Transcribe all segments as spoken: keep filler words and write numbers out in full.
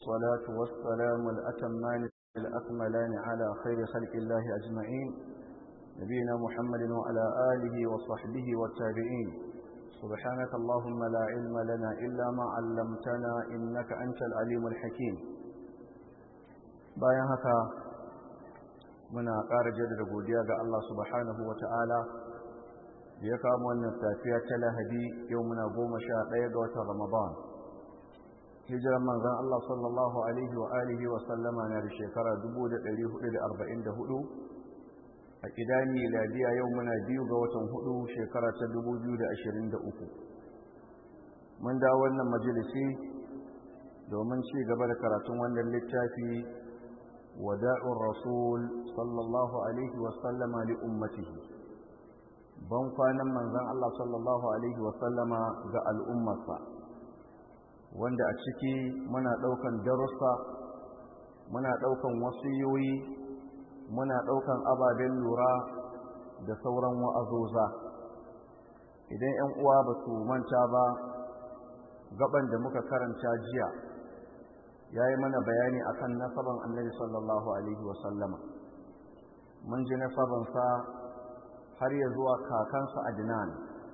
والصلاة والسلام الأتمان الأكملان على خير خلق الله أجمعين نبينا محمد وعلى آله وصحبه والتابعين. سبحانك اللهم لا علم لنا إلا ما علمتنا إنك أنت العليم الحكيم. bayan haka muna ƙara jaddada godiya ga Allah subhanahu wa ta'ala da ya kawo wannan safiya ta Lahadi. Yau muna goma sha ɗaya ga watan Ramadan. Hijiran manzon Allah sallallahu alaihi wa alihi wa sallama na da shekara dubu da ɗari hudu da arba'in da hudu. A ƙidan miladiya yau muna biyu ga watan hudu shekara ta dubu biyu da ashirin da uku. Mun dawo wannan majalisi domin ci gaba da karatun wannan littafi wada'ur rasul sallallahu alaihi wa sallama li ummatihi. Ban kwanan manzon Allah sallallahu alaihi wa sallama ga al'ummarsa, wanda a ciki muna ɗaukan darussa, muna ɗaukan wasiyoyi, muna ɗaukan ababen lura da sauran wa'azoza. Idan ‘yan uwa ba su manta ba, gaban da muka karanta jiya ya yi mana bayani akan nasaban annabi sallallahu alaihi wasallama. Mun ji nasabansa har ya zuwa kakansa Adnan,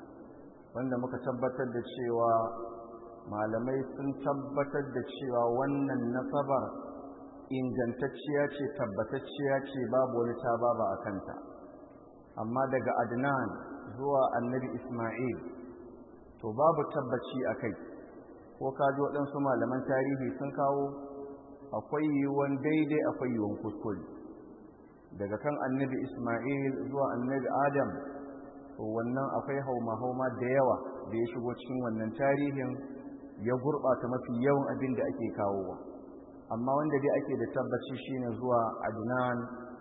wanda muka tabbatar da cewa malamai sun tabbatar da cewa wannan nasabar ingantacciya ce, tabbatacciya ce, babu wani tababa a kanta. Amma daga Adnan zuwa annabi Ismail to babu tabbaci a kai, ko kaji waɗansu malaman tarihi sun kawo akwai yiwuwan daidai akwai yiwuwan kuskure. Daga kan annabi Ismail zuwa annabi Adam to wannan akwai hauma-hauma da yawa da ya shigo cikin wannan tarihin ya gurɓata mafi yawan abin da ake kawowa. Amma wanda dai ake da tabbaci shine zuwa Adnan,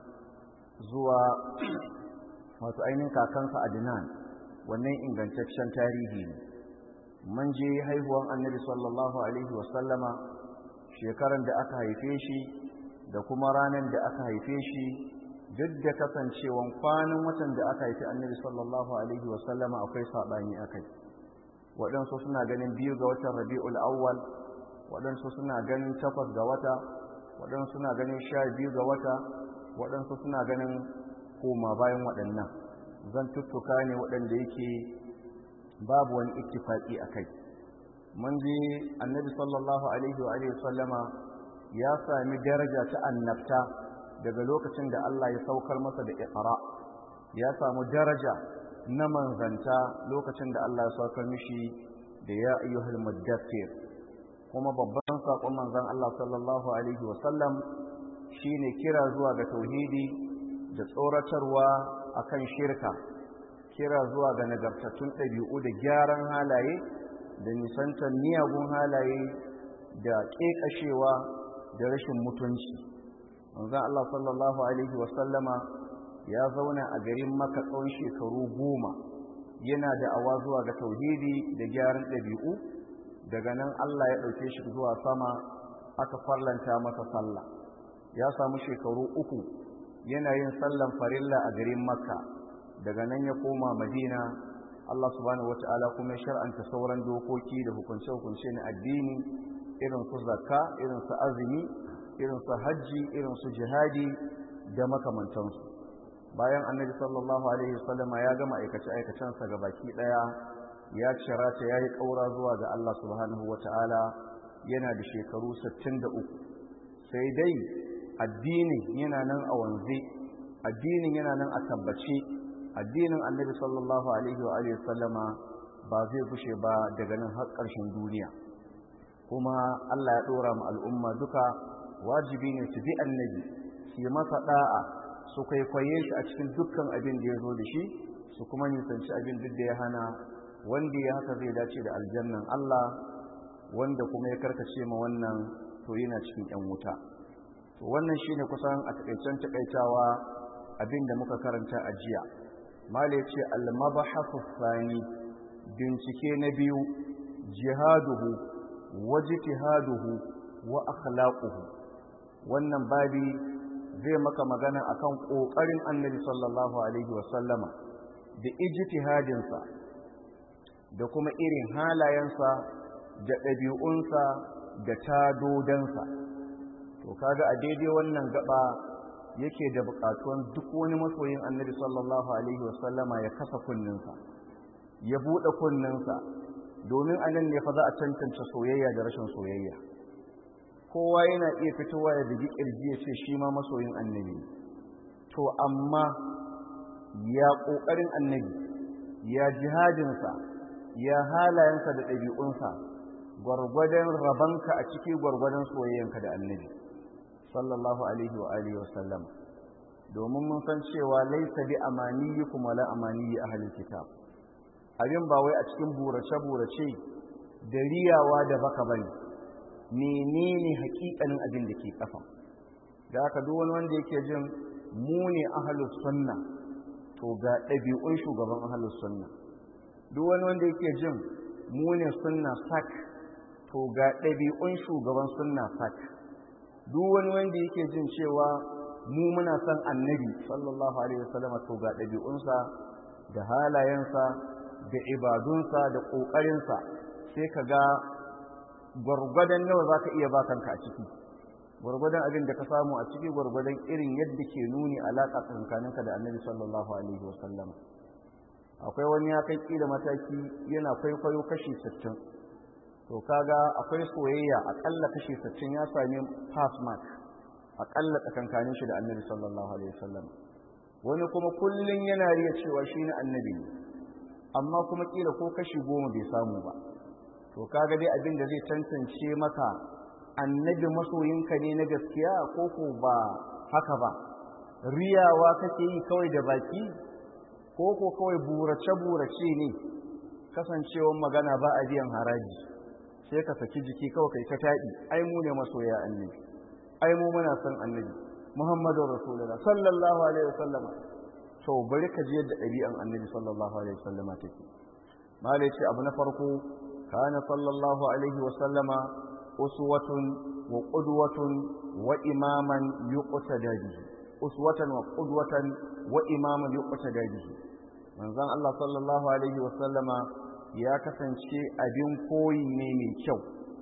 zuwa wato ainihin kakansa Adnan, wannan ingantaccen tarihi ne. Mun je haihuwan annabi sallallahu alaihi wasallama, shekaran da aka haife shi da kuma ranar da aka haife shi, duk da kasancewan kwanan watan da aka haifi annabi sallallahu alaihi wasallama akwai saɓani a kai. Waɗansu suna ganin biyu ga watan Rabi'ul Awwal, waɗansu suna ganin takwas ga wata, waɗansu suna ganin sha biyu ga wata, waɗansu suna ganin koma bayan waɗannan. Zan tuttuka ne waɗanda yake babu wani ittifaqi a kai. Mun ji annabi sallallahu alaihi wa sallama ya sami daraja ta annabta daga lokacin da Allah ya saukar masa da iqra. Ya samu daraja na manzanta lokacin da Allah ya saukar mishi da ya ayyuhal muddathir. Kuma babban sakon manzon Allah sallallahu alaihi wa sallam shine kira zuwa ga tauhidi da tsoratarwa akan shirka, kira zuwa ga nagartattun ɗabi'u da gyaran halaye da nisantar miyagun halaye da ƙeƙashewa da rashin mutunci. Manzon Allah sallallahu alaihi wa sallama ya zauna a garin Makka tsawon shekaru goma yana da awa zuwa ga tauhidi da gyaran ɗabi'u. Daga nan Allah ya ɗauke shi zuwa sama, aka farlanta masa sallah. Ya samu shekaru uku yana yin sallan farilla a garin Makka. Daga nan ya koma Madina. Allah subhanahu wata'ala kuma ya shar'anta sauran dokoki da hukunce-hukunce na addini, irin su zakka, irin su azumi, irin su hajji, irin su jihadi da makamantansu. Bayan annabi sallallahu alaihi wasallama ya gama aikace-aikacensa ga baki ɗaya, ya cira ta yayi ƙaura zuwa ga Allah subhanahu wata'ala yana da shekaru sittin da uku. Sai dai addinin yana nan a wanze, addinin yana nan a tabbace. Addinin annabi sallallahu alaihi wa alihi sallama ba zai kushe ba daga nan har ƙarshen duniya. Kuma Allah ya ɗora mu al'umma duka wajibi ne su bi annabi, su yi masa da'a, su kwaikwaye shi a cikin dukkan abin da ya zo da shi, su kuma nisanci abin duk da ya hana. Wanda ya haka zai dace da aljannan Allah, wanda kuma ya karkace ma wannan to yana cikin ƴan wuta. To wannan shine kusan a takaicen takaitawa abin da muka karanta a jiya. Mala ya ce al-mabahathu thani, bincike na biyu, jihaduhu wa jitihaduhu wa akhlaquhu. Wannan babi zai maka magana akan kokarin annabi sallallahu alaihi wa sallama da ijtihadinsa da kuma irin halayensa da ɗabi'unsa da tadodansa. To kaga a daidai wannan gaba yake da buƙatuwan duk wani masoyin annabi sallallahu alaihi wasallama ya kasa kunninsa, ya buɗe kunninsa, domin a nan ne fa za a tantance soyayya da rashin soyayya. Kowa yana iya fitowa ya bugi ƙirji ya ce shi ma masoyin annabi. To amma ya ƙoƙarin annabi, ya jihadinsa, ya halayensa da ɗabi'unsa, gwargwadon rabanka a ciki gwargwadon soyayyanka da annabi sallallahu alaihi wa alihi wa sallam. Domin mun san cewa laisa bi amaniyikum wala amaniyi ahlul kitab. Abin ba wai a cikin burace burace da riyawa da baka bane, menene hakikanin abin da ke kafa. Da haka duk wani wanda yake jin mu ne ahlus sunna, to ga ɗabi'un shugaban ahlus sunna. Duk wani wanda yake jin mu ne sunna sak, to ga ɗabi'un shugaban sunna sak. Duk wani wanda yake jin cewa mu muna son annabi sallallahu alaihi wasallam, to ga ɗabi'unsa da halayensa da ibadunsa da ƙoƙarinsa, sai ka ga gwargwadon nawa za ka iya ba kanka a ciki, gwargwadon abin da ka samu a ciki gwargwadon irin yadda ke nuni alaƙa tsakaninka da annabi sallallahu alaihi wasallam. Akwai wani ya kai ƙila mataki yana kwaikwayo kashi sittin, to kaga akwai soyayya aƙalla kashi sittin ya sami pass mark aƙalla tsakankanin shi da annabi sallallahu alaihi wasallam. Wani kuma kullum yana riya cewa shi ne annabi ne, amma kuma ƙila ko kashi goma bai samu ba. To kaga dai abin da zai tantance maka annabi masoyinka ne na gaskiya ko ko ba haka ba, riyawa kake yi kawai da baki ko ko kawai burace burace ne, kasancewar magana ba a biyan haraji sai ka saki jiki kawai kai ta taɗi, ai mu ne masoya annabi, ai mu muna son annabi Muhammadu Rasulullah sallallahu alaihi wasallam. To bari ka ji yadda ɗabi'an annabi sallallahu alaihi wasallam take. Malai ce abu na farko, kana sallallahu alaihi wasallama uswatun wa qudwatun wa imaman yuqtada bihi. Uswatan wa qudwatan wa imaman yuqtada bihi. Manzon Allah sallallahu alaihi wasallama ya kasance abin koyi ne mai kyau,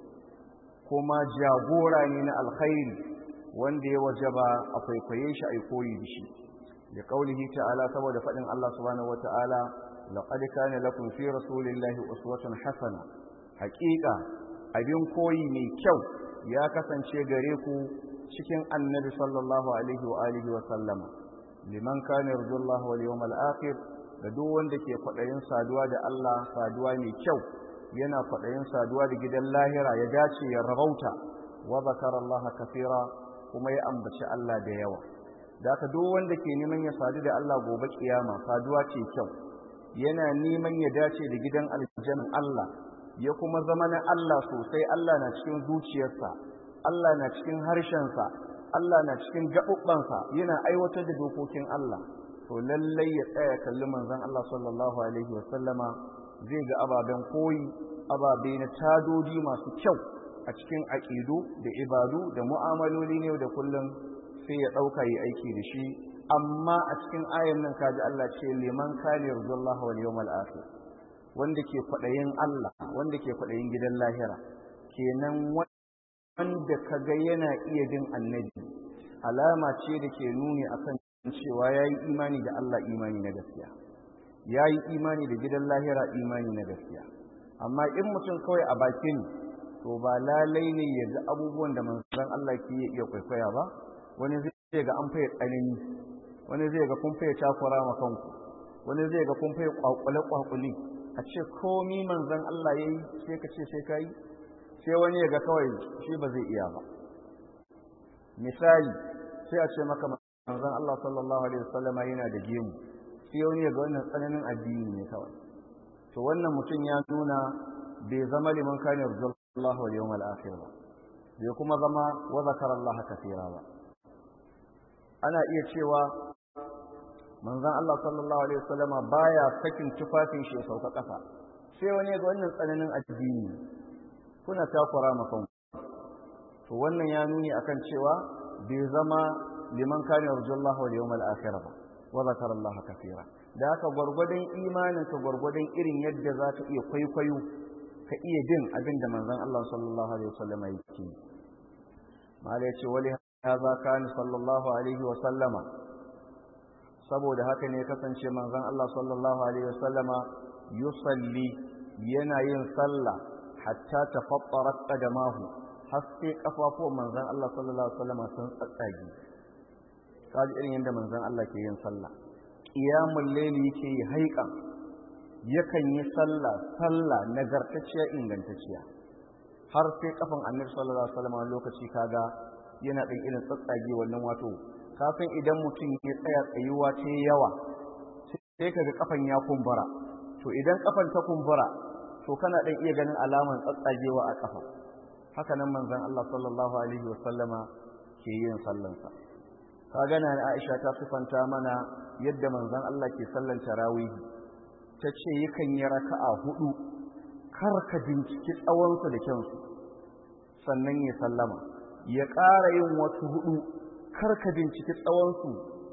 kuma jagora ne na alkhairi wanda ya wajaba a kwaikwaye shi a koyi da shi. Da kaulihi ta'ala, saboda faɗin Allah subhanahu wata'ala, laqad kana lakum fi rasulillahi uswatun hasana. Haƙiƙa abin koyi mai kyau ya kasance gare ku cikin annabi sallallahu alaihi wa alihi wa sallama. Liman kana yarjullaha wal yawmal akhir, da duk wanda ke kwaɗayin saduwa da Allah saduwa mai kyau, yana kwaɗayin saduwa da gidan lahira ya dace ya rabauta, wa zakara Allah kathira, kuma ya ambaci Allah da yawa. Da haka duk wanda ke neman ya sadu da Allah gobe kiyama saduwa ce kyau, yana neman ya dace da gidan aljanna Allah, ya kuma zama na Allah sosai, Allah na cikin zuciyarsa, Allah na cikin harshensa, Allah na cikin gaɓuɓɓansa, yana aiwatar da dokokin Allah. To lallai ya tsaya kalli manzon Allah sallallahu alaihi wa sallama, zai ga ababen koyi, ababe na tadodi masu kyau a cikin aqidu da ibadu da mu'amaloli ne da kullum, sai ya dauka yi aiki da shi. Amma a cikin ayan nan kaji Allah ce liman kana yarjullaha wal yawmal akhir, wanda ke kwadayin Allah, wanda ke kwadayin gidan lahira. Kenan wanda kaga yana iya bin annabi, alama ce da ke nuni akan cewa ya yi imani da Allah, imani na gaskiya, ya yi imani da gidan lahira, imani na gaskiya. Amma in mutum kawai a bakin, to ba lalai ne ya ga abubuwan da manzon Allah ke iya kwaikwaya ba. Wani zai ga an faye tsanani, wani zai ga kun faye takura ma kanku, wani zai ga kun faye kwakule kwakuli, a ce komi manzon Allah ya yi sai ka ce sai ka yi, sai wani ya ga kawai shi ba zai iya ba. Misali, sai a ce maka manzon Allah sallallahu alaihi wasallam yana da gemu, sai wani ya ga wannan tsananin addini ne kawai. To wannan mutum ya nuna bai zama liman kana yarjullaha wal yawmal akhir ba, bai kuma zama wa zakara Allah kathira ba. Ana iya cewa manzon Allah sallallahu alaihi wasallam baya sakin tufafin shi ya sauka ƙasa, sai wani ya ga wannan tsananin addini kuna takura maka. To wannan ya nuni akan cewa bai zama liman kana yarjullaha wal yawmal akhir ba, wa zakara Allah kathira. Da haka gwargwadon imanin ka gwargwadon irin yadda za ka iya kwaikwayo ka iya bin abin da manzon Allah sallallahu alaihi wasallam yake mala yace wali hadha kana sallallahu alaihi wasallama saboda haka ne kasance manzon Allah sallallahu alaihi wasallama yusalli yana yin sallah hatta tafattarat qadamahu har sai kafafuwan manzon Allah sallallahu alaihi wasallama sun tsatsage kaji irin yadda manzon Allah ke yin sallah qiyamul layli yake yi haika yakan yi sallah sallah nagartacciya ingantacciya har sai kafan annabi sallallahu alaihi wasallama lokaci kaga yana ɗan irin tsatsage wannan wato kafin idan mutum ya tsaya tsayuwa ce yawa sai kaga kafan ya kumbura to idan kafan ta kumbura to kana ɗan iya ganin alaman tsatsagewa a kafa haka nan manzon Allah sallallahu alaihi wasallama ke yin sallansa kaga na Aisha ta sifanta mana yadda manzon Allah ke sallan tarawih tace yakan yi raka'a hudu kar ka binciki tsawon su da kyansu sannan ya sallama ya ƙara yin wasu hudu kar ka binciki tsawon su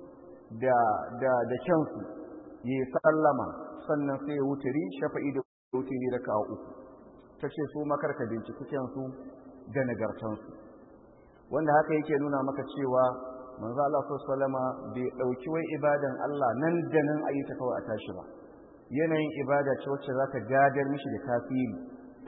da da da kyansu ya sallama sannan sai ya wuturi shafa'i da wuturi raka'a uku tace su makar ka binciki kyansu da nagartansu wanda haka yake nuna maka cewa manzo Allah sallallahu alaihi wasallama bai dauki wai ibadan Allah nan da nan ayi ta kawai a tashi ba yanayin ibada ce wacce za ta gadar mishi da tasiri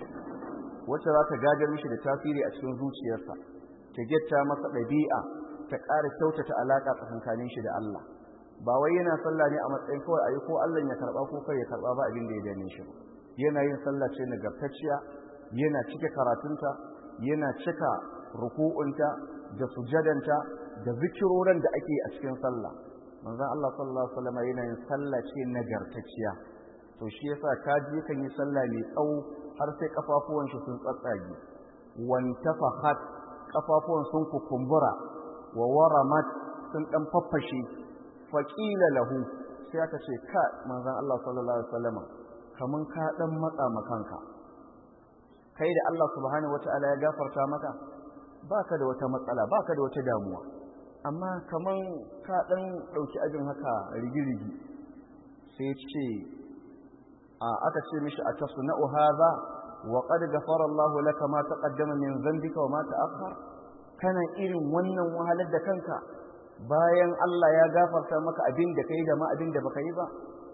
wacce za ta gadar mishi da tasiri a cikin zuciyarsa ta getta masa ɗabi'a ta ƙara kyautata alaƙa tsakankanin shi da Allah ba wai yana sallah ne a matsayin kawai ayi ko Allah ya karɓa ko kai ya karɓa ba abin da ya dane shi yana yin sallah ce nagartacciya yana cike karatunta yana cika ruku'unta da sujadanta da zikiroran da ake a cikin sallah manzon Allah sallallahu alaihi wasallam yana yin sallah ce nagartacciya to shi yasa kaji kan yi sallah mai tsawo har sai kafafuwan shi sun tsatsage wantafahat kafafuwan sun kukumbura wa waramat sun dan faffashe faqila lahu sai aka ce ka manzon Allah sallallahu alaihi wasallam kaman ka dan matsa makanka kai da Allah subhanahu wataala ya gafarta maka baka da wata matsala baka da wata damuwa amma kaman ka dan dauki abin haka rigirigi sai ce a aka ce mishi atasna'u hadha wa qad ghafara Allah laka ma taqaddama min dhanbika wa ma ta'akhkhar kana irin wannan wahalar da kanka bayan Allah ya gafarta maka abin da kai da ma abin da baka yi ba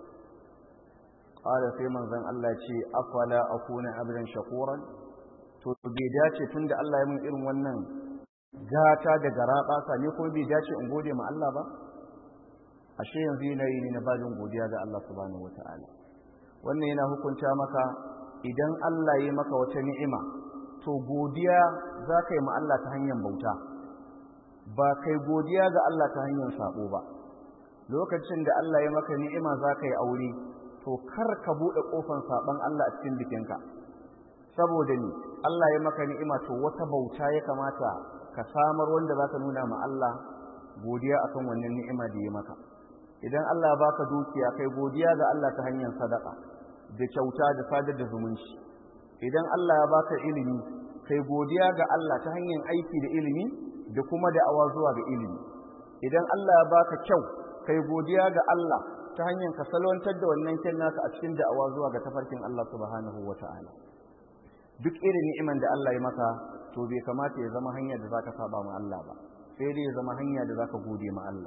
qala sai manzon Allah ce afala akuna abdan shakuran to bai dace tunda Allah ya mun irin wannan gata da garaba sa ne ko bai dace in gode ma Allah ba ashe yanzu yana yi ne na bajin godiya ga Allah subhanahu wataala wannan yana hukunta maka idan Allah ya maka wata ni'ima to godiya za ka yi ma Allah ta hanyar bauta ba kai godiya ga Allah ta hanyar sabo ba lokacin da Allah ya maka ni'ima za ka yi aure to kar ka buɗe ƙofar saban Allah a cikin bikinka saboda ni Allah ya maka ni'ima to wata bauta ya kamata ka samar wanda za ka nuna ma Allah godiya akan wannan ni'ima da ya maka idan Allah ya baka dukiya kai godiya ga Allah ta hanyar sadaka da kyauta da sadar da zumunci idan Allah ya baka ilimi kai godiya ga Allah ta hanyar aiki da ilimi da kuma da'awa zuwa ga ilimi idan Allah ya baka kyau kai godiya ga Allah ta hanyar ka salwantar da wannan kyan naka a cikin da'awa zuwa ga tafarkin Allah subhanahu wata'ala duk irin ni'iman da Allah ya maka to bai kamata ya zama hanya da zaka saba ma Allah ba sai dai ya zama hanya da zaka gode ma Allah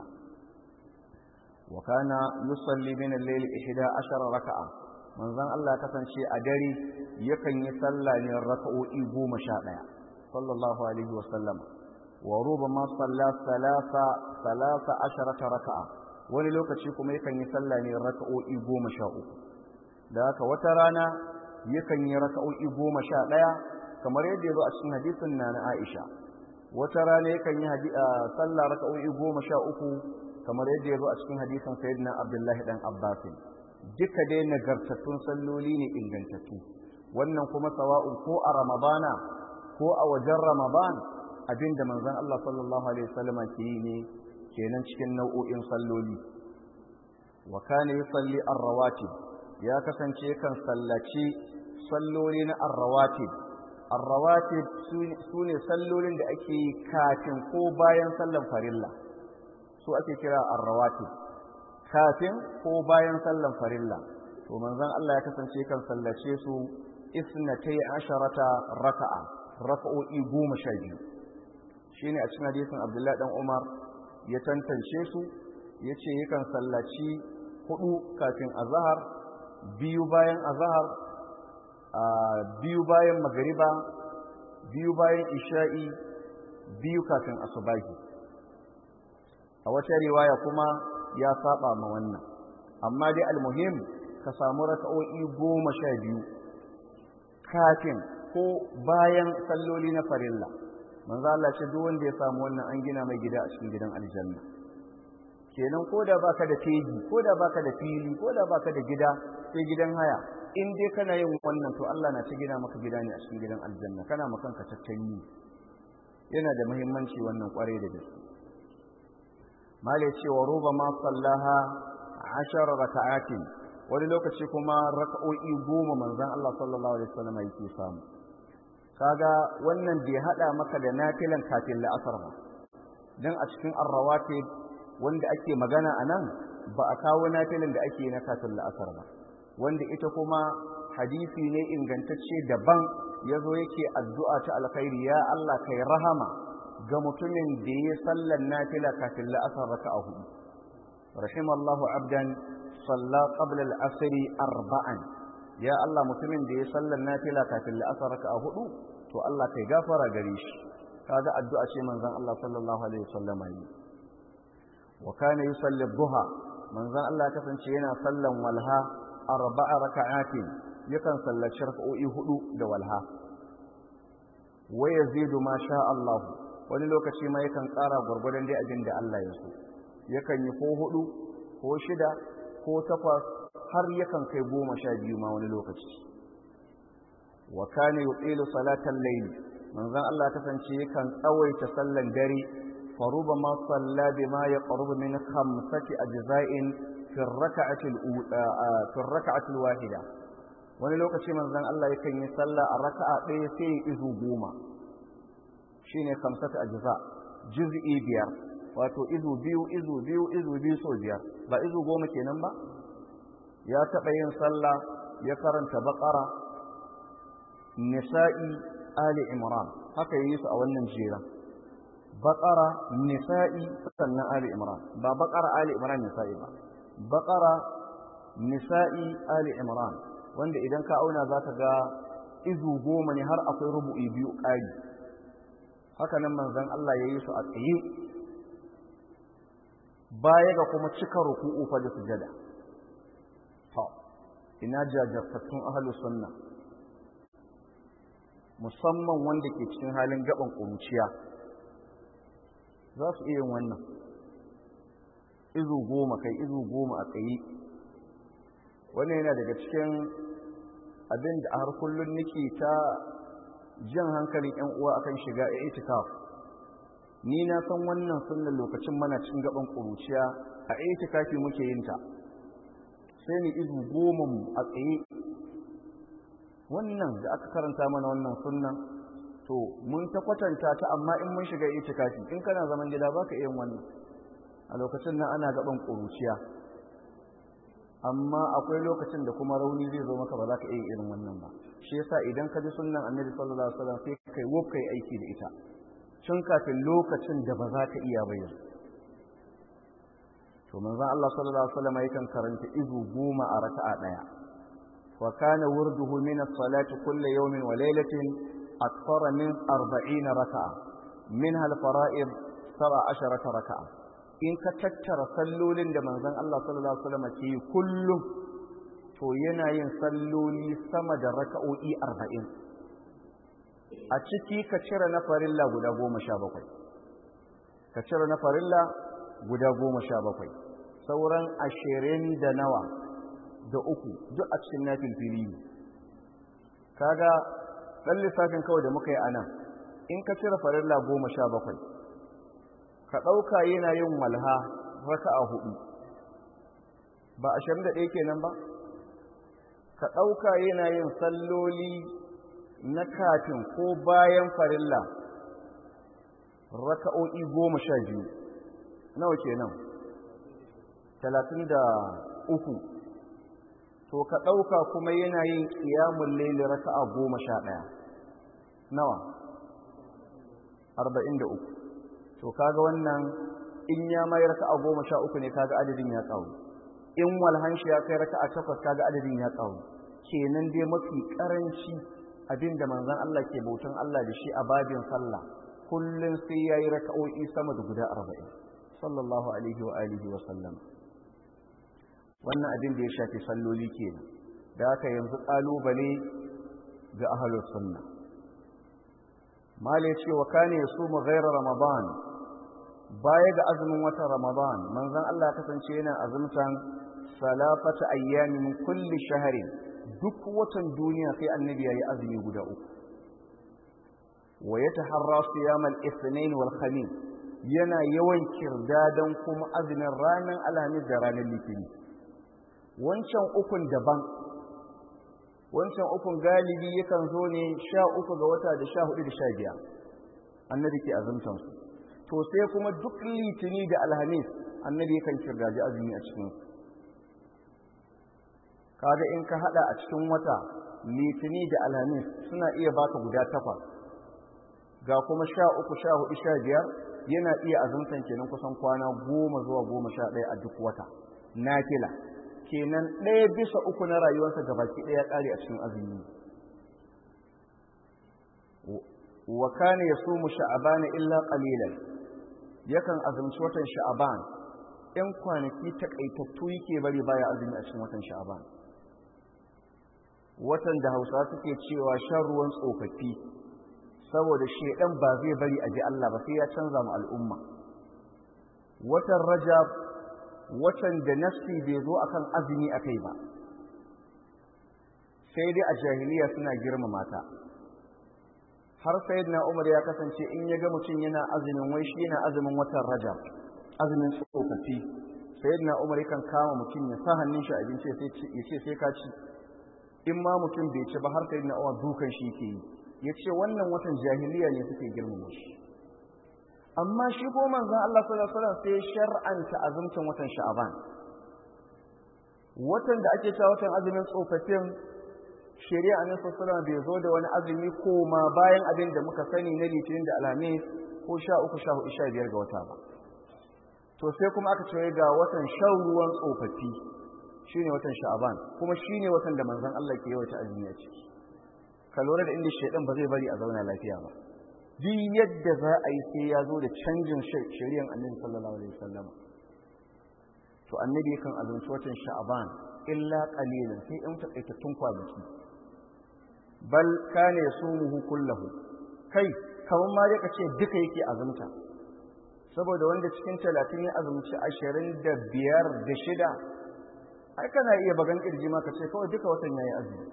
wa kana yusalli min al-layl ihda ashara raka'a manzon Allah ya kasance a dare yakan yi sallah ne raka'o'i goma sha ɗaya sallallahu alaihi wa sallam wa rubama salla salasa salasa asharata raka'a wani lokaci kuma yakan yi sallah ne raka'o'i goma sha uku da haka wata rana yakan yi raka'o'i goma sha ɗaya kamar yadda ya zo a cikin hadisin na na Aisha wata rana yakan yi sallah raka'o'i goma sha uku kamar yadda ya zo a cikin hadisin sayyidina Abdullahi dan Abbas duka dai nagartattun salloli ne ingantattu wannan kuma sawa'un ko a Ramadana ko a wajen Ramadan abinda manzon Allah sallallahu alaihi wasallam ke yi ne kenan cikin nau'o'in salloli wa kana yusalli ar-rawatib ya kasance kan sallaci salloli na ar-rawatib ar-rawatib sune sallolin da ake yi kafin ko bayan sallan farilla su ake kira ar-rawatib kafin ko bayan sallan farilla to manzon Allah ya kasance kan sallace su isnatai asharata raka'a raka'o'i goma sha biyu shine a cikin hadisin Abdullahi dan Umar ya tantance su yace yakan sallaci hudu kafin azhar biyu bayan azhar biyu bayan magriba biyu bayan isha'i biyu kafin asubahi a wata riwaya kuma ya saba ma wannan amma dai almuhim ka samu raka'o'i goma sha biyu kafin ko bayan salloli na farilla manzo Allah ce duk wanda ya samu wannan an gina mai gida a cikin gidan aljanna kenan koda baka da teji koda baka da fili koda baka da gida sai gidan haya in dai kana yin wannan to Allah na ta gina maka gida ne a cikin gidan aljanna kana maka kanka tattali yana da muhimmanci wannan kware da gaske malai ce wa rubama sallaha ashara raka'atin wani lokaci kuma raka'o'i goma manzon Allah sallallahu alaihi wasallam yake samu kaga wannan bai hada maka da nafilan kafin la'asar ba dan a cikin arrawatib wanda ake magana anan ba a kawo nafilin da ake na kafin la'asar ba wanda ita kuma hadisi ne ingantacce daban yazo yake addu'a ta alkhairi ya Allah kai rahama ga mutumin da ya sallan nafila kafin la'asar raka'a hudu rahimallahu abdan salla qabla al-asr arba'an ya Allah mutumin da ya sallan nafila kafin la'asar raka'a hudu to Allah kai gafara gare shi kaga addu'a ce manzon Allah sallallahu alaihi wasallam yi wa kana yusalli dhuha manzon Allah kasance yana sallan walha arba'a raka'atin yakan sallaci raka'o'i hudu da walha wa yazidu ma sha Allah wani lokaci ma yakan ƙara gurgurdan dai abin da Allah ya so yakan yi ko hudu ko shida ko takwas har yakan kai goma sha biyu ma wani lokaci wa kana yutilu salatan layl manzon Allah kasance yakan tsawaita sallan dare faruba ma salla bima yaqrubu min khamsati ajza'in fi ar-rak'ati al-ula fi ar-rak'ati al-wahida wani lokaci manzon Allah yakan yi salla a raka'a ɗaya sai izu goma shine khamsati ajza juz'i biyar wato izu biyu izu biyu izu biyu so biyar ba izu goma kenan ba ya taɓa yin sallah ya karanta baqara nisa'i ali imran haka yi su a wannan jiran baqara nisa'i sannan ali imran ba baqara ali imran nisa'i ba baqara nisa'i ali imran wanda idan ka auna zaka ga izu goma ne har akwai rubu'i biyu ƙari haka nan manzon Allah ya yi su a tsaye baya ga kuma cika ruku'u fa da sujada to ina jajirtattun ahlus sunna musamman wanda ke cikin halin gaban kuruciya za su iya yin wannan izu goma kai izu goma a tsaye wannan yana daga cikin abin da har kullun nake ta jan hankalin ƴan uwa akan shiga i'tikaf ni na san wannan sunnan lokacin mana cikin gaban kuruciya a i'tikafi muke yin ta sai ni izu goma mu a tsaye wannan da aka karanta mana wannan sunnan to mun ta kwatanta ta amma in mun shiga i'tikafi in kana zaman gida baka yin wannan a lokacin nan ana gaban kuruciya amma akwai lokacin da kuma rauni zai zo maka ba za ka iya irin wannan ba shi yasa idan ka ji sunnan annabi sallallahu alaihi wasallam sai kai wuf kai aiki da ita tun kafin lokacin da ba za ka iya bayyana to manzon Allah sallallahu alaihi wasallam yakan karanta izu goma a raka'a daya wa kana wurduhu min as-salati kulli yawmin wa laylatin akthar min arba'ina raka'a minha al-fara'id sab'a asharata raka'a in ka tattara sallolin da manzon Allah sallallahu alaihi wasallam ke yi kullum to yana yin salloli sama da raka'o'i arba'in a ciki ka cire na farilla guda goma sha bakwai ka cire na farilla guda goma sha bakwai sauran ashirin da nawa da uku duk a cikin nafil fili ne kaga ɗan lissafin kawai da muka yi a nan in ka cire farilla goma sha bakwai ka ɗauka yana yin walha raka'a hudu ba ashirin da ɗaya kenan ba ka ɗauka yana yin salloli na kafin ko bayan farilla raka'o'i goma sha biyu nawa kenan talatin da uku to ka ɗauka kuma yana yin ƙiyamun laili raka'a goma sha ɗaya nawa arba'in da uku to kaga wannan in ya mai raka'a goma sha uku ne kaga adadin ya ƙaru in walhanshi ya kai raka'a takwas kaga adadin ya ƙaru kenan dai mafi ƙaranci abinda manzon Allah ke bautan Allah da shi a babin sallah kullun sai yayi raka'o'i sama da guda arba'in sallallahu alaihi wa alihi wa sallam wannan abin da ya shafi salloli kenan da haka yanzu kalubale ga ahlus sunna mala yace wa kana yasumu ghayra ramadan baya ga azumin watan ramadan manzon Allah kasance yana azumtan salafata ayyamin min kulli shahrin duk watan duniya sai annabi yayi azumi guda uku wa yataharra siyam al-ithnain wal khamis yana yawan kirdadan kuma azumin ranar alhamis da ranar litinin wancan ukun daban wancan ukun galibi yakan zo ne sha uku ga wata da sha hudu da sha biyar annabi ke azumtan su to sai kuma duk litini da alhamis annabi yakan kirdaji azumi a cikin su kaga in ka hada a cikin wata litini da alhamis suna iya baka guda takwas ga kuma sha uku sha hudu sha biyar yana iya azumtan kenan kusan kwana goma zuwa goma sha ɗaya a duk wata nafila kenan ɗaya bisa uku na rayuwarsa gabaki ɗaya ƙare a cikin azumi wa kana yasumu sha'ban illa qalilan yakan azumci watan sha'ban in kwanaki takaitattu yake bari baya azumi a cikin watan sha'ban watan da Hausawa suke cewa shan ruwan tsofaffi saboda shedan ba zai bari a ji Allah ba sai ya canza mu al'umma watan Rajab watan da nafsi bai zo akan azumi akai ba sai dai a jahiliya suna girmama ta har sayyidina Umar ya kasance in ya ga mutum yana azumin wai shi yana azumin watan Rajab azumin tsofaffi sayyidina Umar yakan kama mutum ya sa hannun shi abinci sai ya ce sai ka ci in ma mutum bai ci ba har sayyidina Umar dukan shi yake yi yace wannan watan jahiliya ne suke girmama shi amma shi ko manzon Allah sallallahu alaihi wasallam sai shar'anta azumtan watan Sha'ban watan da ake cewa watan azumin tsofaffin shari'a ne sallallahu alaihi wasallam bai zo da wani azumi ko ma bayan abin da muka sani na litinin da alhamis ko sha uku sha hudu sha biyar ga wata ba to sai kuma aka ce ga watan shan ruwan tsofaffi shine watan Sha'ban kuma shine watan da manzon Allah ke yawaita azumi a ciki ka lura da inda shaidan ba zai bari a zauna lafiya ba duk yadda za a yi sai ya zo da canjin shari'ar annabi sallallahu alaihi wasallam to annabi kan azumci watan sha'ban illa qalilan sai in takaitattun kwanaki bal kana yasumuhu kullahu kai kamar ma dai kace duka yake azumta saboda wanda cikin talatin ya azumci ashirin da biyar da shida ai kana iya bagan kirji ma kace kawai duka watan yayi azumi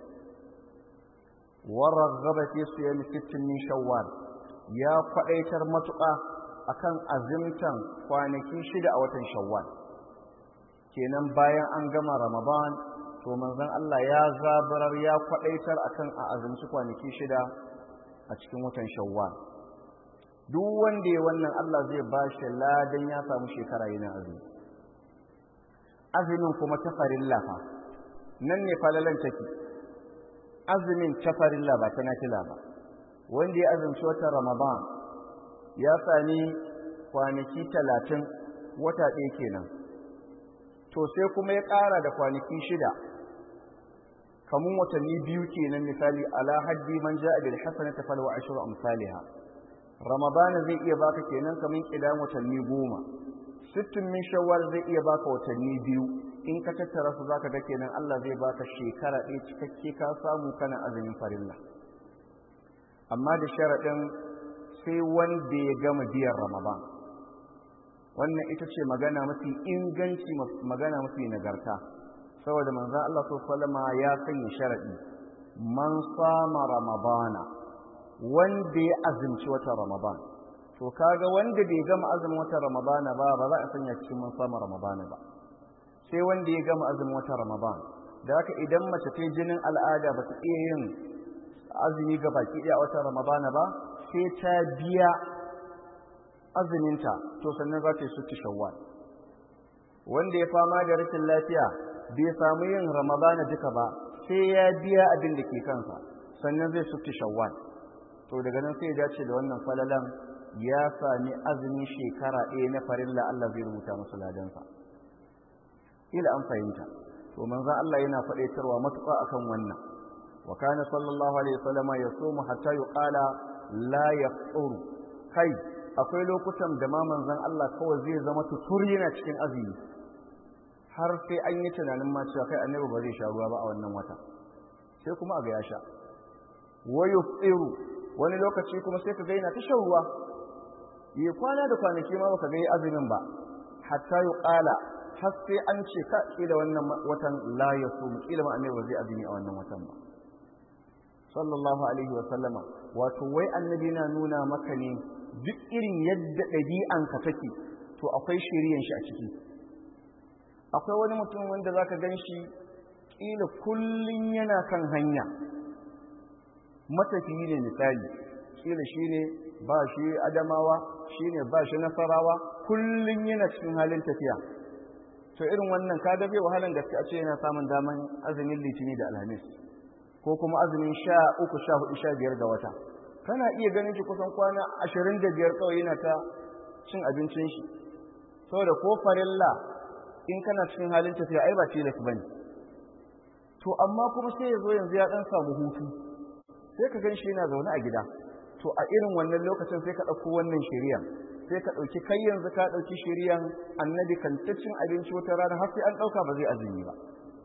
ورغب في صيام ست من شوال يا فدaitar matuƙa akan azumtan kwanaki shida a watan shawwal kenan bayan an gama ramadan to manzon Allah ya zabarar ya fadaitar akan a azumci kwanaki shida a cikin watan shawwal duk wanda ya wannan Allah zai bashi ladan ya samu shekara yana azumi azumin kuma ta farilla fa nan ne falalan take azumin tafarilla ba ta nafila ba wanda ya azumci watan ramadan ya sami kwanaki talatin wata ɗaya kenan to sai kuma ya ƙara da kwanaki shida kamun watanni biyu kenan misali ala haddi man ja'a bil hasanati falahu ashru amsalha ramadan zai iya baka kenan kamun kidan watanni goma sittin min shawwal zai iya baka watanni biyu in ka tattara su zaka ga kenan Allah zai baka shekara ɗaya cikakke ka samu kana azumin farilla amma da sharadin sai wanda ya gama biyan Ramadan wannan ita ce magana mafi inganci magana mafi nagarta saboda manzon Allah sallallahu alaihi wasallam ya sanya sharadi man sama ramadana wanda ya azumci wata Ramadan to kaga wanda bai gama azumin wata Ramadana ba ba za a sanya cikin man sama Ramadana ba sai wanda ya gama azumin wata Ramadan da haka idan mace ta jinin al'ada ba ta iya yin azumi ga baki ɗaya a wata Ramadana ba sai ta biya azuminta to sannan za ta yi sutti shawwal wanda ya fama da rashin lafiya bai samu yin ramadana duka ba sai ya biya abin da ke kansa sannan zai sukti shawwal to daga nan sai ya dace da wannan falalan ya sami azumin shekara ɗaya na farilla Allah zai rubuta masa ladansa ila an fahimta to manzon Allah yana faɗaitarwa matuƙa akan wannan wa kana sallallahu alaihi wasallam yasumu hatta yuqala la yaquru kai akwai lokutan da ma manzon Allah kawai zai zama tuturi yana cikin azumi har sai an yi tunanin ma cewa kai annabi ba zai sha ruwa ba a wannan wata sai kuma aga ya sha wa yufiru wani lokaci kuma sai ka ga yana ta shan ruwa yi kwana da kwanaki ma baka ga yi azumin ba hatta yuqala har sai an ce ka kila wannan watan la yasum kila ma annabi ba zai azumi a wannan watan ba sallallahu alaihi wa sallama wato wai annabi na nuna maka ne duk irin yadda ɗabi'anka take to akwai shiriyan shi a ciki akwai wani mutum wanda zaka ganshi kila kullun yana kan hanya matafiyi ne misali kila shine ba shi adamawa shine ba shi nasarawa kullun yana cikin halin tafiya to irin wannan kaga bai wahalan gaske a ce yana samun daman azumin litini da alhamis ko kuma azumin sha uku sha hudu sha biyar ga wata kana iya ganin shi kusan kwana ashirin da biyar kawai yana ta cin abincin shi saboda ko farilla in kana cikin halin tafiya ai ba tilas bane to amma kuma sai ya zo yanzu ya dan samu hutu sai ka gan shi yana zaune a gida to a irin wannan lokacin sai ka ɗauko wannan shari'a sai ka ɗauki kai yanzu ka ɗauki shari'an annabi kan ta cin abinci wata rana har sai an ɗauka ba zai azumi ba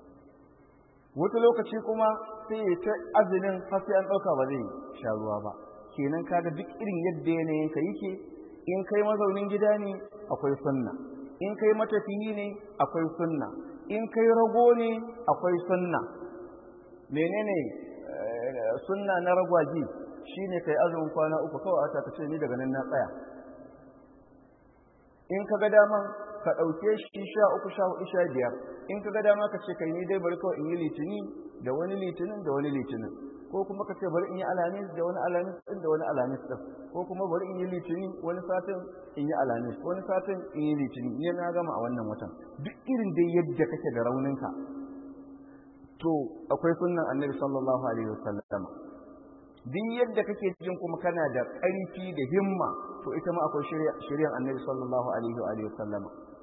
wata lokaci kuma sai ya ta azumin har sai an ɗauka ba zai sha ruwa ba kenan kaga duk irin yadda yanayin ka yake in kai mazaunin gida ne akwai sunna in kai matafiyi ne akwai sunna in kai rago ne akwai sunna menene sunna na ragwaji shine kai azumin kwana uku kawai aka ta ce ni daga nan na tsaya in ka ga dama ka ɗauke shi sha uku sha hudu sha biyar in ka ga dama ka ce kai ni dai bari kawai in yi litini da wani litinin da wani litinin ko kuma ka ce bari in yi alamis da wani alamis ɗin da wani alamis ɗin ko kuma bari in yi litini wani satin in yi alamis wani satin in yi litini ne na gama a wannan watan duk irin dai yadda kake da rauninka to akwai sunnan annabi sallallahu alaihi wasallam duk yadda kake jin kuma kana da ƙarfi da himma to ita ma akwai shari'ar annabi sallallahu alaihi wa sallam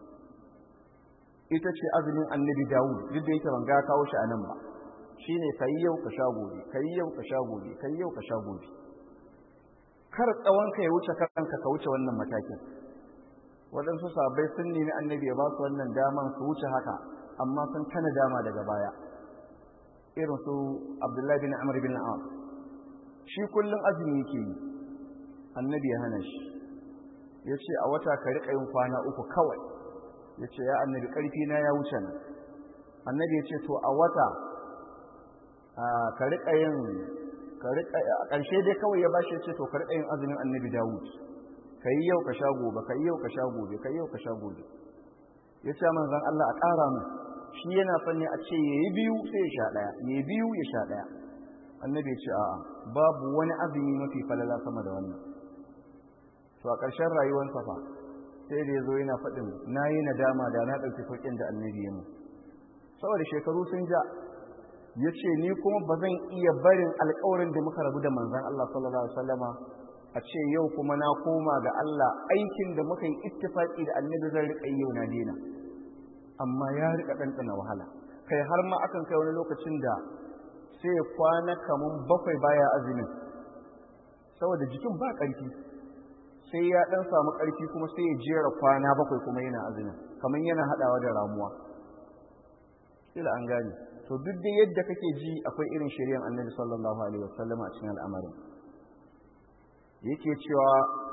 ita ce azumin annabi Dawud duk da yake ban ga kawo shi anan ba shine kai yau ka sha gobe kai yau ka sha gobe kai yau ka sha gobe kar tsawon ka ya wuce kanka ka wuce wannan matakin waɗansu sahabbai sun nemi annabi ya ba su wannan daman su wuce haka amma sun tana dama daga baya irin su Abdullahi bin Amr bin Al-As shi kullum azumi yake yi annabi ya hana shi ya ce a wata ka riƙa yin kwana uku kawai ya ce ya annabi ƙarfi na ya wuce nan annabi ya ce to a wata ka riƙa yin a ƙarshe dai kawai ya bashi ya ce to ka riƙa yin azumin annabi Dawud ka yi yau ka sha gobe ka yi yau ka sha gobe ka yi yau ka sha gobe ya ce manzon Allah a ƙara mu shi yana son ne a ce yayi biyu sai ya sha ɗaya yayi biyu ya sha ɗaya annabi ya ce a'a babu wani azumi mafi falala sama da wannan to a ƙarshen rayuwar safa sai da yazo yana faɗin nayi nadama da na ɗauki sauƙin da annabi ya mu saboda shekaru sun ja yace ni kuma ba zan iya barin alƙawarin da muka rabu da manzon Allah sallallahu alaihi wasallama a ce yau kuma na koma ga Allah aikin da muka yi ittifaki da annabi zan riƙa yau na dena amma ya riƙa ɗanɗana wahala kai har ma akan kai wani lokacin da sai ya kwana kamun bakwai baya azumin saboda jikin ba ƙarfi sai ya ɗan samu ƙarfi kuma sai ya jera kwana bakwai kuma yana azumin kamar yana haɗawa da ramuwa kila an gane to duk da yadda kake ji akwai irin shari'ar annabi sallallahu alaihi wasallam a cikin al'amarin yake cewa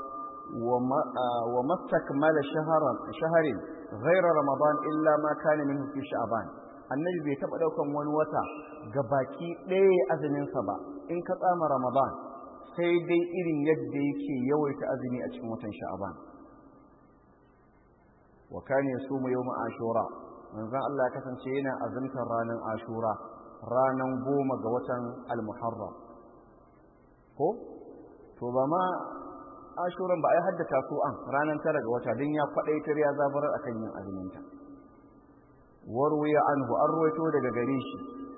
wa mastakmala shahran shahrin ghayra ramadan illa ma kana minhu fi sha'ban annabi bai taba daukan wani wata ga baki ɗaya azumin sa ba in ka tsama ramadan sai dai irin yadda yake yawaita azumi a cikin watan sha'ban wa kana yasumu yawm ashura manzon Allah ya kasance yana azumtar ranar ashura ranan goma ga watan al-muharram ko to ba ma ashuran ba ai haddata su an ranan tara ga wata din ya kwadaitar ya zabarar akan yin azumin ta warwiya anhu an ruwaito daga gare shi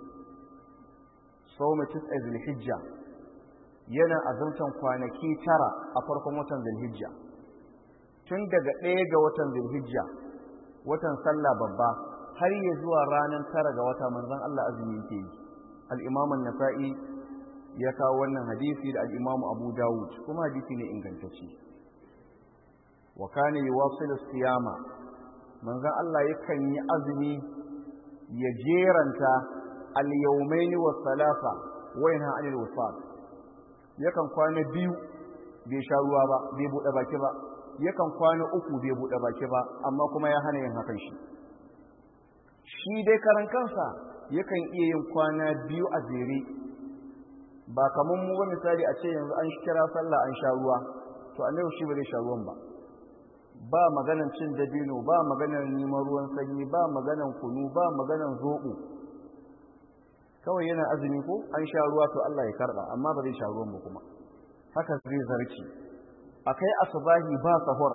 sawm tis'a zulhijja yana azumtan kwanaki tara a farkon watan zulhijja tun daga ɗaya ga watan zulhijja watan sallah babba har ya zuwa ranar tara ga wata manzon Allah azumi yake yi al-imam an-nasa'i ya kawo wannan hadisi da al-imam abu dawud kuma hadisi ne ingantacce wa kana yuwasilu siyama manzon Allah yakan yi azumi ya jeranta al-yawmayn wa thalatha wa yanha 'anil wasal yakan kwana biyu bai sha ruwa ba bai bude baki ba yakan kwana uku bai bude baki ba amma kuma ya hana yin hakan shi shi dai karan kansa yakan iya yin kwana biyu a jere ba kaman mu ba misali a ce yanzu an kira sallah an sha ruwa to annabi shi ba zai sha ruwan ba ba maganan cin dabino ba maganan neman ruwan sanyi ba maganan kunu ba maganan zoɓo kawai yana azumi ko an sha ruwa to Allah ya karba amma ba zai sha ruwan ba kuma haka zai zarci akai asbahi ba sahur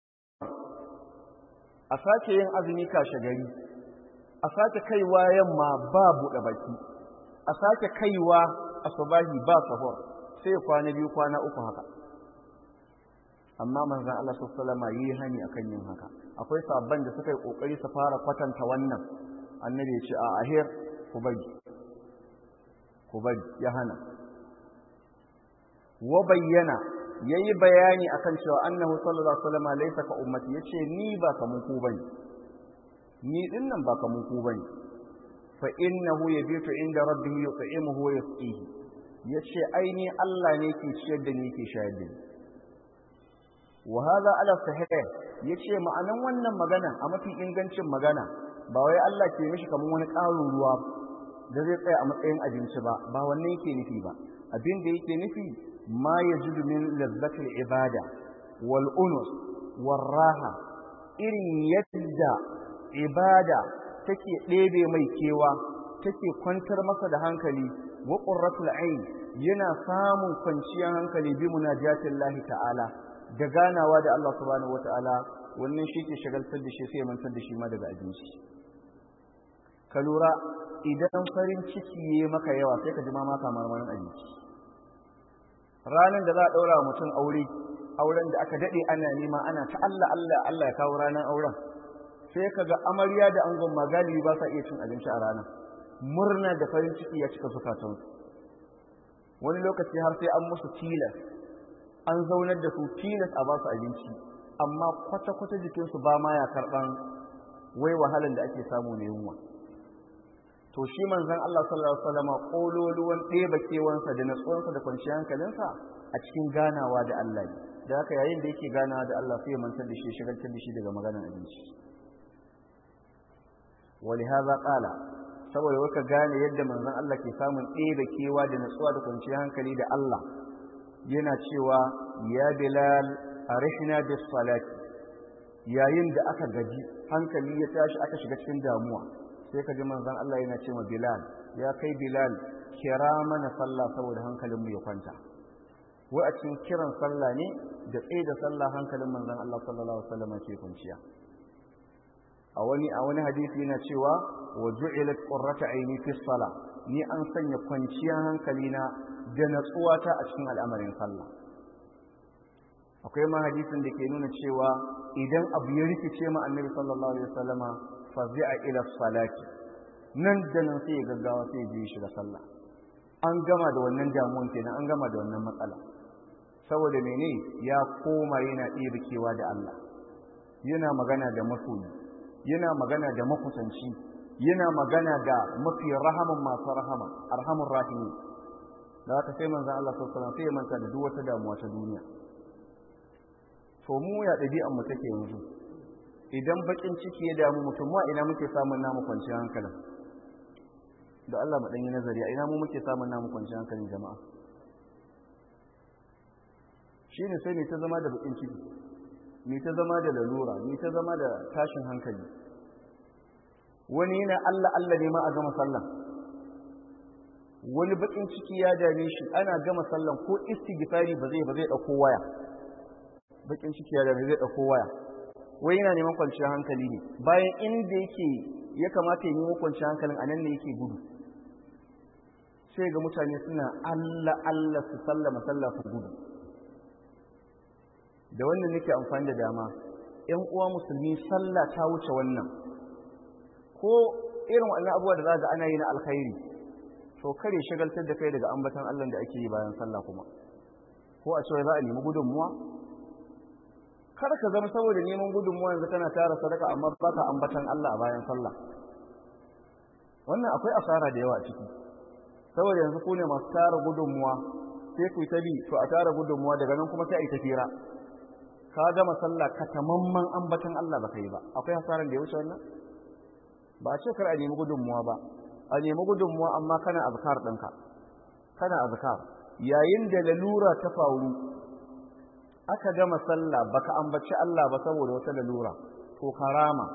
a sake yin azumi kashe gari a sake kaiwa yamma ba buɗe baki a sake kaiwa asbahi ba sahur sai kwana biyu kwana uku haka amma manzon Allah sallallahu alaihi wasallam yi hani akan yin haka akwai sabban da suka yi kokari su fara kwatanta wannan annabi ya ce a ahir ku bari ku bari ya hana wa bayyana yayi bayani akan cewa annahu sallallahu alaihi wasallam laysa ka ummati yace ni ba kaman ku bane ni din nan ba kaman ku bane fa innahu yabitu inda rabbihi yut'imuhu wa yasqihi yace ai ni Allah ne ke ciyar da ni ke shayar da ni wa hada ala sahih yace ma'anan wannan magana a mafi ingancin magana ba wai Allah ke mishi kaman wani ƙarin ruwa da zai tsaya a matsayin abinci ba ba wannan yake nufi ba abin da yake nufi ma yajidu min lazzatil ibada wal unus war raha irin yadda ibada take ɗebe mai kewa take kwantar masa da hankali wa qurratul ayn yana samun kwanciyar hankali bi munajatillahi ta'ala da ganawa da Allah subhanahu wataala wannan shi ke shagaltar da shi sai ya mantar da shi ma daga abinci ka lura idan farin ciki yayi maka yawa sai ka ji ma maka marmarin abinci ranan da za a daura mutum aure auren da aka dade ana nema ana ta Allah Allah Allah ya kawo ranan auren sai kaga amarya da angon magalibi ba sa iya cin abinci a ranar murna da farin ciki ya cika zukatansu wani lokaci har sai an musu tilas an zaunar da su tilas a ba su abinci amma kwata-kwata jikinsu ba ma ya karɓan wai wahalan da ake samu na yunwa to shi manzon Allah sallallahu alaihi wasallam kololuwan ɗeba kewansa da natsuwansa da kwanciyar hankalinsa a cikin ganawa da Allah ne da haka yayin da yake ganawa da Allah sai ya mantar da shi shigaltar da shi daga maganar abinci ولهذا قال saboda waka gane yadda manzon Allah ke samun ɗebe kewa da natsuwa da kwanciyar hankali da Allah yana cewa ya Bilal arihna bis salati yayin da aka gaji hankali ya tashi aka shiga cikin damuwa sai ka ji manzon Allah yana cewa Bilal ya kai Bilal kira mana sallah saboda hankalin mu ya kwanta wai a cikin kiran sallah ne da tsaye da sallah hankalin manzon Allah sallallahu alaihi wasallam ke kwanciya a wani a wani hadisi yana cewa wa ju'ilat qurratu aini fi salah ni an sanya kwanciyar hankalina da natsuwata a cikin al'amarin sallah akwai ma hadisin da ke nuna cewa idan abu ya rikice ma annabi sallallahu alaihi wasallama fazi'a ila salati nan da nan sai ya gaggawa sai ya je shi da sallah an gama da wannan damuwan kenan an gama da wannan matsala saboda mene ya koma yana ɗebikewa da Allah yana magana da masoyi yana magana da makusanci yana magana da mafi rahaman masu rahama arhamur rahimi da haka sai manzon Allah sallallahu alaihi wasallam sai ya manta da duk wata damuwa ta duniya to mu ya dabi'an mu take yanzu idan bakin ciki ya damu mutum wa ina muke samun namu kwanciyar hankalin da Allah mu dan yi nazari a ina mu muke samun namu kwanciyar hankalin jama'a shine sai ne ta zama da bakin ciki ni ta zama da lalura ni ta zama da tashin hankali wani yana Allah Allah ne ma a gama sallan wani bakin ciki ya dame shi ana gama sallan ko istighfari ba zai ba zai dauko waya bakin ciki ya dame zai dauko waya wai yana neman kwanciyar hankali ne bayan inda yake ya kamata ya nemo kwanciyar hankalin anan ne yake gudu. Sai ga mutane suna Allah Allah su sallama sallah su gudu. Da wannan nake amfani da dama, ‘yan uwa musulmi sallah ta wuce wannan. Ko irin wannan abubuwa da za ga ana yi na alkhairi, to kare shagaltar da kai daga ambatan Allah da ake yi bayan sallah kuma. Ko a cewa za a nemi gudunmuwa? Kar ka zama saboda neman gudunmuwa yanzu kana tara sadaka amma ba ka ambatan Allah a bayan sallah. Wannan akwai asara da yawa a ciki. Saboda yanzu ku ne masu tara gudunmuwa, sai ku yi ta bi to a tara gudunmuwa daga nan kuma sai a yi tafira. Ka gama sallah ka tamamman ambatan Allah ba ka yi ba. Akwai hasaran da ya wuce wannan? Ba a ce kar a nemi gudunmuwa ba. A nemi gudunmuwa amma kana azkar ɗinka. Kana azkar. Yayin da lalura ta faru, aka gama sallah baka ambaci Allah ba saboda wata lalura, to karama.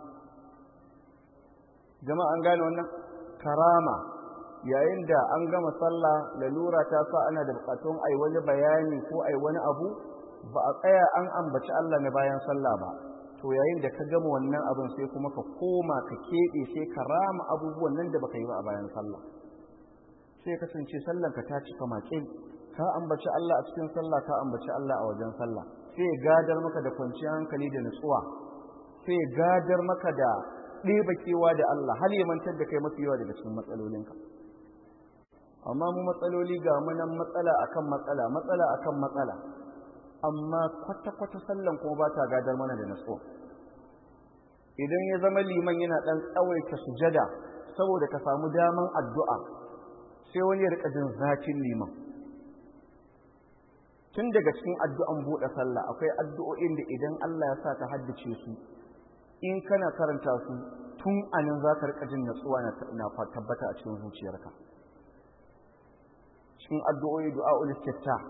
Jama'a an gane wannan? Karama. Yayin da an gama sallah lalura ta sa ana da bukatun ai wani bayani ko ai wani abu, ba a tsaya an ambaci Allah na bayan sallah ba. To yayin da ka gama wannan abin sai kuma ka koma ka keɓe sai ka rama abubuwan nan da baka yi ba a bayan sallah. Sai kasance sallanka ta cika maƙil, ka ambaci Allah a cikin sallah ka ambaci Allah a wajen sallah. Sai gadar maka da kwanciyar hankali da nutsuwa. Sai gadar maka da ɗeba kewa da Allah har ya mantar da kai mafi yawa daga cikin matsalolinka. Amma mu matsaloli ga munan matsala akan matsala, matsala akan matsala. Amma kwata-kwata sallan kuma ba ta gadar mana da nutsuwa. Idan ya zama liman yana ɗan tsawaita sujada saboda ka samu daman addu'a, sai wani ya rika jin zakin liman. Tun daga cikin addu'an buɗe sallah akwai addu'o'in da idan Allah ya sa ka haddace su, in kana karanta su tun anan za ka rika jin natsuwa na tabbata a cikin zuciyarka. Cikin addu'o'i du'a'ul istiftah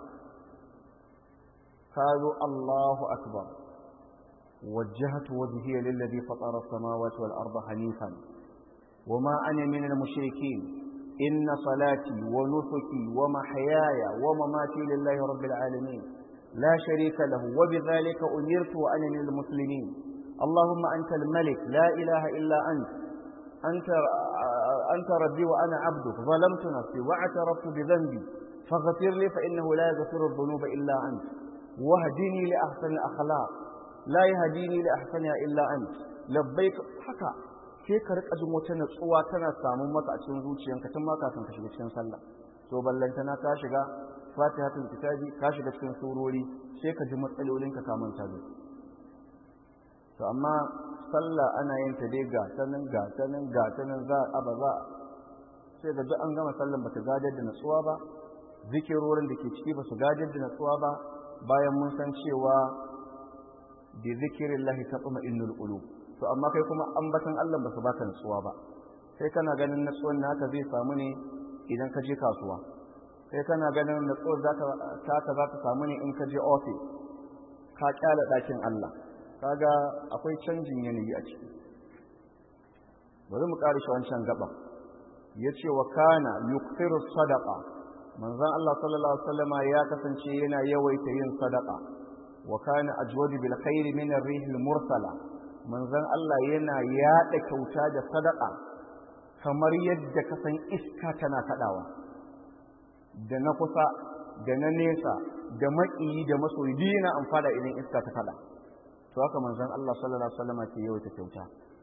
ka zo Allahu akbar, wajjahtu wajhiya lillazi fatara as-samawati wal arda hanifan wama ana minal mushrikeen. إن صلاتي ونسكي ومحياي ومماتي لله رب العالمين لا شريك له وبذلك أمرت وأنا من المسلمين. اللهم أنت الملك لا إله إلا أنت أنت أنت ربي وأنا عبدك ظلمت نفسي واعترفت بذنبي فاغفر لي فإنه لا يغفر الذنوب إلا أنت واهدني لأحسن الأخلاق لا يهديني لأحسنها إلا أنت لبيك. حكى sai ka rika jin wata natsuwa tana samun maka a cikin zuciyanka tun ma kafin ka shiga cikin sallah. To ballantana ka shiga fatihatul kitabi, ka shiga cikin surori, sai ka ji matsalolinka ka manta da su. To amma sallah ana yin ta dai ga sanan ga sanan ga sanan za a ba za sai ga duk an gama sallan bata gadar da natsuwa ba, zikirorin da ke ciki ba su gadar da natsuwa ba, bayan mun san cewa bi zikrillahi tatma'innul qulub. To amma kai kuma ambatan Allah ba su baka nutsuwa ba. Sai kana ganin nutsuwan naka zai samu ne idan ka je kasuwa. Sai kana ganin nutsuwar zaka taka za ta samu ne in ka je office. Ka kyala dakin Allah. Kaga akwai canjin yanayi a ciki. Bari mu ƙara shi wancan gaba. Yace wa kana yukthiru sadaqa. Manzon Allah sallallahu alaihi wasallama ya kasance yana yawaita yin sadaqa. Wa kana ajwadu bil khairi min ar-rih al-mursala. Manzon Allah yana yaɗa kyauta da sadaka kamar yadda ka san iska tana kaɗawa, da na kusa da na nesa da maƙiyi da masoyi duk yana amfana idan iska ta kaɗa. To haka manzon Allah sallallahu alaihi wasallam ke yawaita kyauta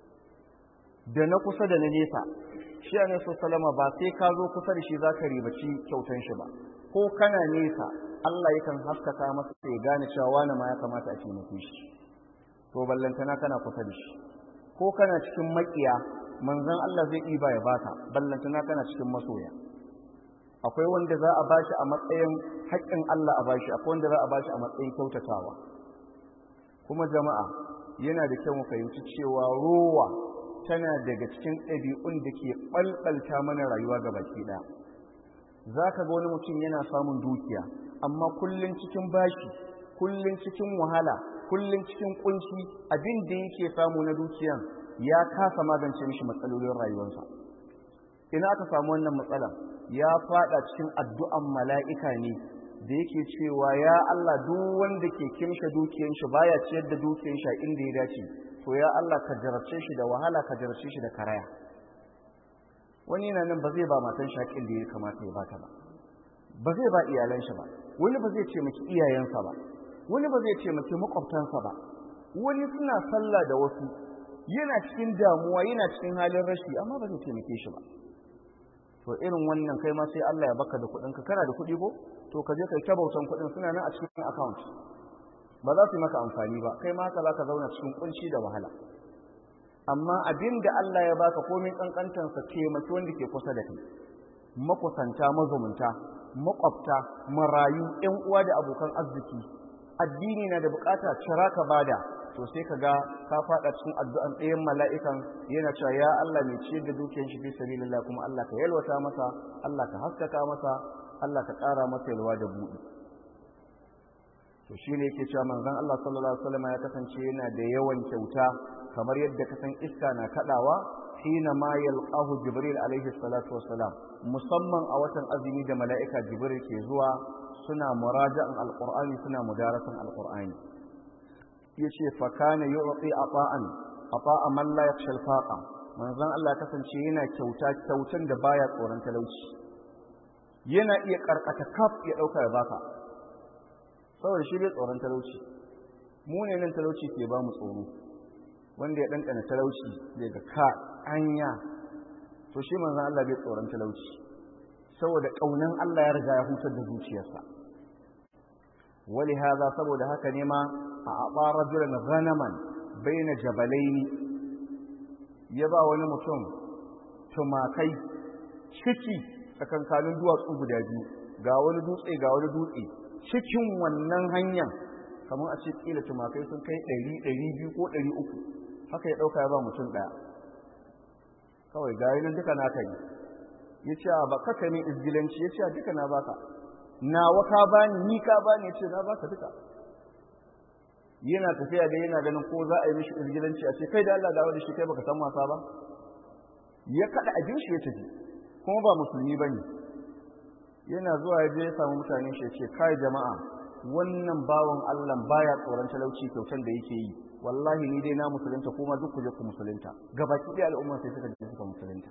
da na kusa da na nesa. Shi ne sallama ba sai ka zo kusa da shi zaka ribaci kyautan shi ba, ko kana nesa Allah yakan haskaka masa ya gane cewa wani ma ya kamata a taimake shi. To ballantana kana kusa da shi, ko kana cikin makiya manzon Allah zai ɗiba ya baka, ballantana kana cikin masoya. Akwai wanda za a bashi a matsayin haƙƙin Allah a bashi, akwai wanda za a bashi a matsayin kyautatawa. Kuma jama'a yana da kyau mu fahimci cewa rowa tana daga cikin ɗabi'un da ke ɓalɓalta mana rayuwa ga baki ɗaya. Za ka ga wani mutum yana samun dukiya amma kullum cikin bashi, kullum cikin wahala, kullum cikin kunci, abin da yake samu na dukiyan ya kasa magance mishi matsalolin rayuwarsa. Ina aka samu wannan matsala? Ya fada cikin addu'an mala'ika ne da yake cewa ya Allah duk wanda ke kimshe dukiyar shi baya ciyar da dukiyar shi inda ya dace to ya Allah ka jarabce shi da wahala ka jarabce shi da karaya wani yana nan ba zai ba matan shi haƙin da ya kamata ya bata ba ba zai ba iyalan shi ba wani ba zai ce miki iyayensa ba wani ba zai ce miki makwabtansa ba wani suna sallah da wasu yana cikin damuwa yana cikin halin rashi amma ba zai taimake shi ba to irin wannan kai ma sai Allah ya baka da kuɗin ka kana da kuɗi ko to ka je kai ta bautan kuɗin suna nan a cikin account ba za su maka amfani ba kai ma haka za ka zauna cikin kunci da wahala amma abin da Allah ya baka komai kankantan sa taimaki wanda ke kusa da kai makusanta mazumunta makwabta marayu ƴan uwa da abokan arziki addini na da bukata cira ka bada to sai ka ga ka fada cikin addu'an ɗayan mala'ikan yana cewa ya Allah mai ciyar da dukiyar shi fi sabilillah kuma Allah ka yalwata masa Allah ka haskaka masa Allah ka ƙara masa yalwa da buɗi to shine yake cewa manzon Allah sallallahu alaihi wasallam ya kasance yana da yawan kyauta kamar yadda ka san iska na kadawa hina ma yalqahu jibril alaihi salatu wassalam musamman a watan azumi da mala'ika jibril ke zuwa suna muraja'an alqur'ani suna mudarasan alqur'ani yace fa kana yu'ti ata'an ata'a man la yakhsha al-faqa manzon Allah ya kasance yana kyauta kyautan da baya tsoron talauci yana iya karkata kaf ya dauka ya baka saboda shi bai tsoron talauci mu ne nan talauci ke ba mu tsoro wanda ya ɗanɗana talauci zai ga ka anya to shi manzon Allah bai tsoron talauci saboda ƙaunan Allah ya riga ya hutar da zuciyarsa wali hada saboda haka ne ma a aba rajulan ghanaman baina jabalaini ya ba wani mutum tumakai ciki tsakankanin duwatsu guda biyu ga wani dutse ga wani dutse cikin wannan hanyar kamar a ce kila tumakai sun kai ɗari ɗari biyu ko ɗari uku haka ya ɗauka ya ba mutum ɗaya kawai ga nan duka na kai ya ce ba kaka ne izgilanci ya ce duka na baka nawa ka bani ni ka bani ya ce na baka duka yana tafiya da yana ganin ko za a yi mishi izgilanci a ce kai da Allah dawo da shi kai baka san wasa ba ya kada abin shi ya tafi kuma ba musulmi bane yana zuwa ya je ya samu mutane shi ya ce kai jama'a wannan bawan Allah baya tsoron talauci kyautan da yake yi wallahi ni dai na musulunta kuma duk ku je ku musulunta gabaki da al'umma sai suka je suka musulunta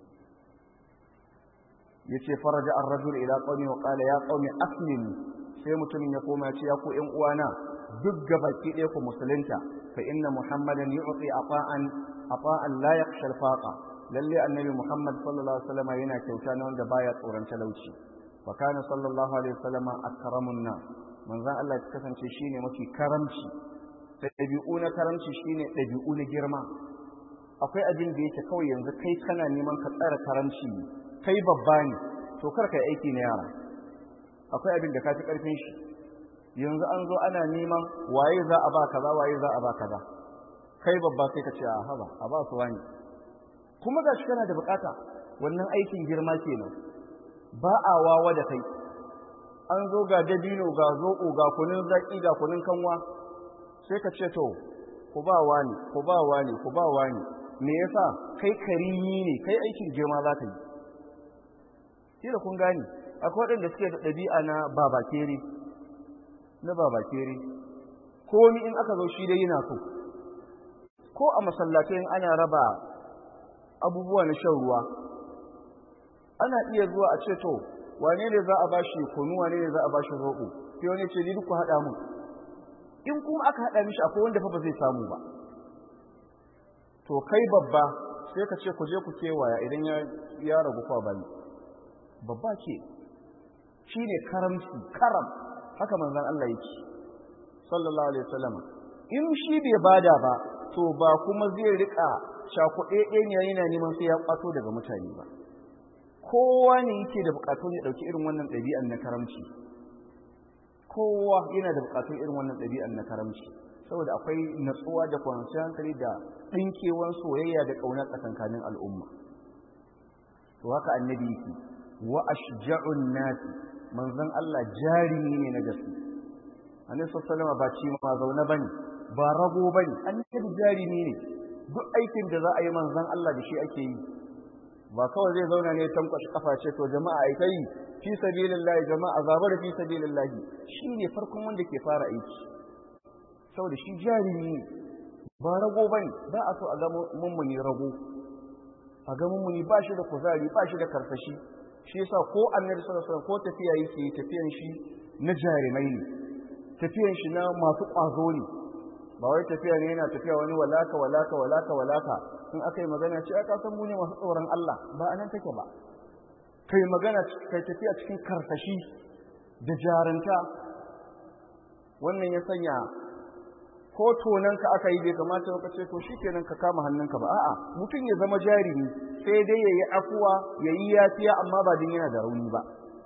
yace faraja ar-rajul ila qaumi wa qala ya qaumi aslimu sai mutumin ya koma ya ce ya ku ƴan uwana duk gabaki ɗaya ku musulunta fa inna muhammadan yu'ti ata'an ata'an la yakhsha al-faqa lalle annabi muhammad sallallahu alaihi wasallam yana kyauta na wanda baya tsoron talauci wa kana sallallahu alaihi wasallam akramun nas manzon Allah ya kasance shine mafi karamci ɗabi'u na karamci shine ɗabi'u na girma akwai abin da yake kawai yanzu kai kana neman ka tsara karamci kai babba ne to kar kai aiki na yara akwai abin da ka fi karfin shi yanzu an zo ana neman waye za a ba kaza waye za a ba kaza kai babba sai ka ce a haba a ba su wani kuma ga shi kana da bukata wannan aikin girma kenan ba a wawa da kai an zo ga dabino ga zoɓo ga kunun zaki ga kunun kanwa sai ka ce to ku ba wani ku ba wani ku ba wani me yasa kai karimi ne kai aikin girma za ka yi shi da kun gani akwai waɗanda suke da ɗabi'a na babakere na babakere ko ni in aka zo shi dai yana so ko a masallatai in ana raba abubuwa na shan ruwa ana iya zuwa a ce to wane ne za a bashi kunu wane ne za a bashi roƙo sai wani ce ni duk ku haɗa mu in kuma aka haɗa mishi akwai wanda fa ba zai samu ba to kai babba sai ka ce ku je ku kewaya idan ya ya ragu kwa bani babba ke shine karamci karam haka manzon Allah yake sallallahu alaihi wasallam in shi bai bada ba to ba kuma zai rika shakuɗe ɗaya yana neman sai ya kwato daga mutane ba kowa ne yake da bukatun ya dauki irin wannan ɗabi'an na karamci kowa yana da bukatun irin wannan ɗabi'an na karamci saboda akwai natsuwa da kwanciyar hankali da ɗinkewan soyayya da ƙaunar tsakankanin al'umma to haka annabi yake wa ashja'un nasi manzon Allah jarimi ne na gaske annabi sallallahu alaihi ba ci ma zaune bane ba rago bane annabi jarimi ne duk aikin da za a yi manzon Allah da shi ake yi ba kawai zai zauna ne tankwashi kafa ce to jama'a ai kai fi sabilillah jama'a zabar fi sabilillah shine farkon wanda ke fara aiki saboda shi jarumi ba rago bane ba a so a ga mummuni rago a ga mummuni ba shi da kuzari ba shi da karsashi shi yasa ko annabi sallallahu alaihi wasallam ko tafiya yake tafiyan shi na jarumai ne tafiyan shi na masu kwazo ne ba wai tafiya ne yana tafiya wani walaka walaka walaka walaka in aka yi magana ce aka san mu ne masu tsoron Allah ba anan take ba kai magana kai tafiya cikin karsashi da jarunta wannan ya sanya ko tonanka aka yi bai kamata ka ce to shikenan ka kama hannunka ba a'a mutum ya zama jarumi sai dai yayi afuwa yayi yafiya amma ba din yana da rauni ba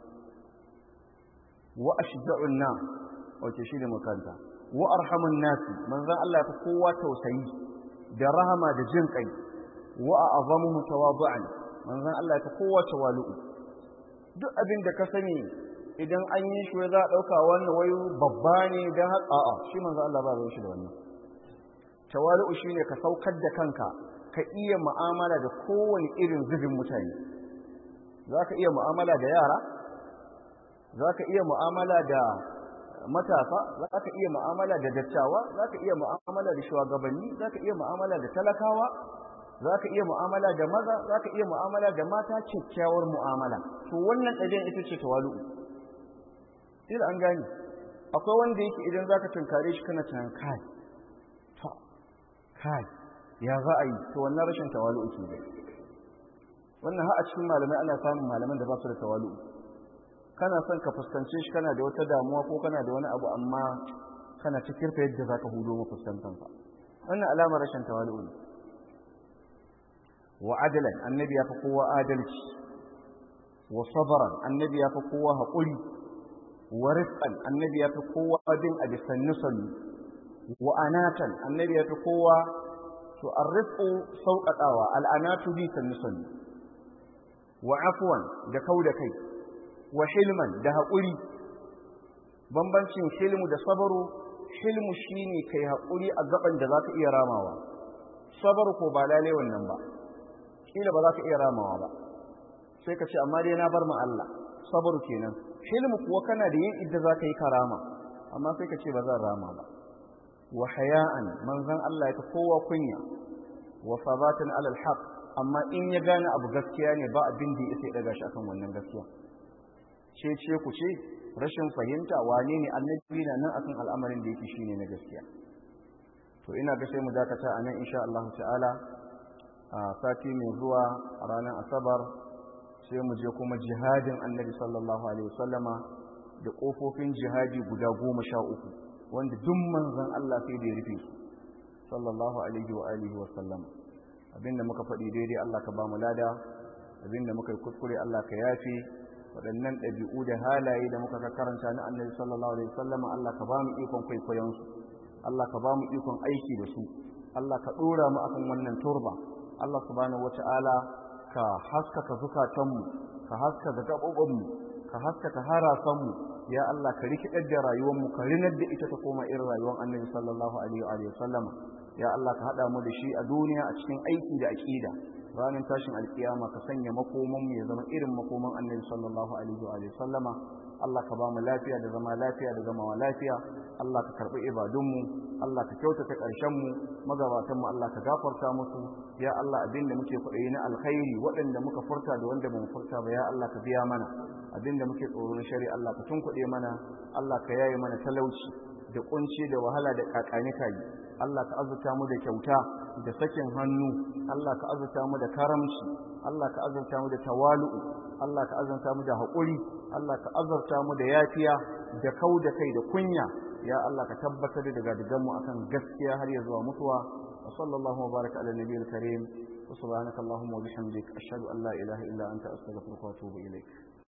wa ashda'un nas wace shi ne makanta wa arhamun nas manzon Allah ya fi kowa tausayi da rahama da jin kai wa a'zamuhu tawadu'an manzon Allah ya fi kowa tawalu'u duk abin da ka sani idan an yi shi za a ɗauka wannan wayo babba ne don haka a'a shi manzo Allah ba zai shi da wannan tawalu'u shine ka saukar da kanka ka iya mu'amala da kowane irin zubin mutane zaka iya mu'amala da yara zaka iya mu'amala da matasa zaka iya mu'amala da dattawa zaka iya mu'amala da shugabanni zaka iya mu'amala da talakawa zaka iya mu'amala da maza zaka iya mu'amala da mata kyakkyawar mu'amala to wannan ɗabi'a ita ce tawalu'u sai an gani akwai wanda yake idan zaka tunkare shi kana tunan kai to kai ya za a yi to wannan rashin tawalu'u ke da wannan har a cikin malamai ana samun malaman da ba su da tawalu'u kana son ka fuskance shi kana da wata damuwa ko kana da wani abu amma kana cikin fa yadda zaka hudo mu fuskantan fa wannan alamar rashin tawalu'u ne wa adalan annabi ya fi kowa adalci wa sabran annabi ya fi kowa haƙuri wa rizqan annabi ya fi kowa bin abisan nusalli wa anatan annabi ya fi kowa to arrizqu sauƙaƙawa al'anatu bi san nusalli wa afwan da kauda kai wa hilman da haƙuri bambancin hilmu da sabaru hilmu shine kai haƙuri a gaban da zaka iya ramawa sabaru ko ba lalle wannan ba kila ba za ka iya ramawa ba sai ka ce amma dai na bar ma Allah sabaru kenan hilmu kuwa kana da yin idda za ka yi karama amma sai ka ce ba zan rama ba wa haya'an manzon Allah ya kowa kunya wa sabatan alal haqq amma in ya gane abu gaskiya ne ba abin da yake daga shi akan wannan gaskiya ce ce ku ce rashin fahimta wane ne annabi na nan akan al'amarin da yake shine na gaskiya to ina ga sai mu dakata anan insha Allah ta'ala a sati mai zuwa a ranar asabar sai mu je kuma jihadin annabi sallallahu alaihi wasallama da kofofin jihadi guda goma sha uku wanda duk manzon Allah sai da ya rufe su sallallahu alaihi wa alihi wasallam abinda muka faɗi daidai Allah ka ba mu lada abinda muka yi kuskure Allah ka yafe waɗannan ɗabi'u da halaye da muka karanta na annabi sallallahu alaihi wasallama Allah ka ba mu ikon kwaikwayon su Allah ka ba mu ikon aiki da su Allah ka ɗora mu akan wannan turba Allah subhanahu wata'ala ka haskaka zukatanmu ka haskaka gaɓoɓinmu ka haskaka harasanmu ya Allah ka rikidar da rayuwarmu ka rinar da ita ta koma irin rayuwar annabi sallallahu alaihi wa sallama ya Allah ka haɗa mu da shi a duniya a cikin aiki da aƙida ranar tashin alƙiyama ka sanya makomanmu ya zama irin makoman annabi sallallahu alaihi wa sallama Allah ka ba mu lafiya da zama lafiya da zama lafiya Allah ka karɓi ibadunmu Allah ka kyautata ƙarshenmu magabatanmu Allah ka gafarta musu ya Allah abinda muke kwaɗayi na alkhairi waɗanda muka furta da wanda ba mu furta ba ya Allah ka biya mana abinda muke tsoro na shari'a Allah ka tunkuɗe mana Allah ka yaye mana talauci da kunci da wahala da kakanika yi Allah ka azurta mu da kyauta da sakin hannu Allah ka azurta mu da karamci Allah ka azurta mu da tawalu'u Allah ka azurta mu da haƙuri Allah ka azurta mu da yafiya da kau da kai da kunya ya Allah ka tabbatar da daga mu akan gaskiya har ya zuwa mutuwa wa sallallahu wa baraka ala nabiyil karim wa subhanaka allahumma wa bihamdik ashhadu an la ilaha illa anta astaghfiruka wa atubu ilaik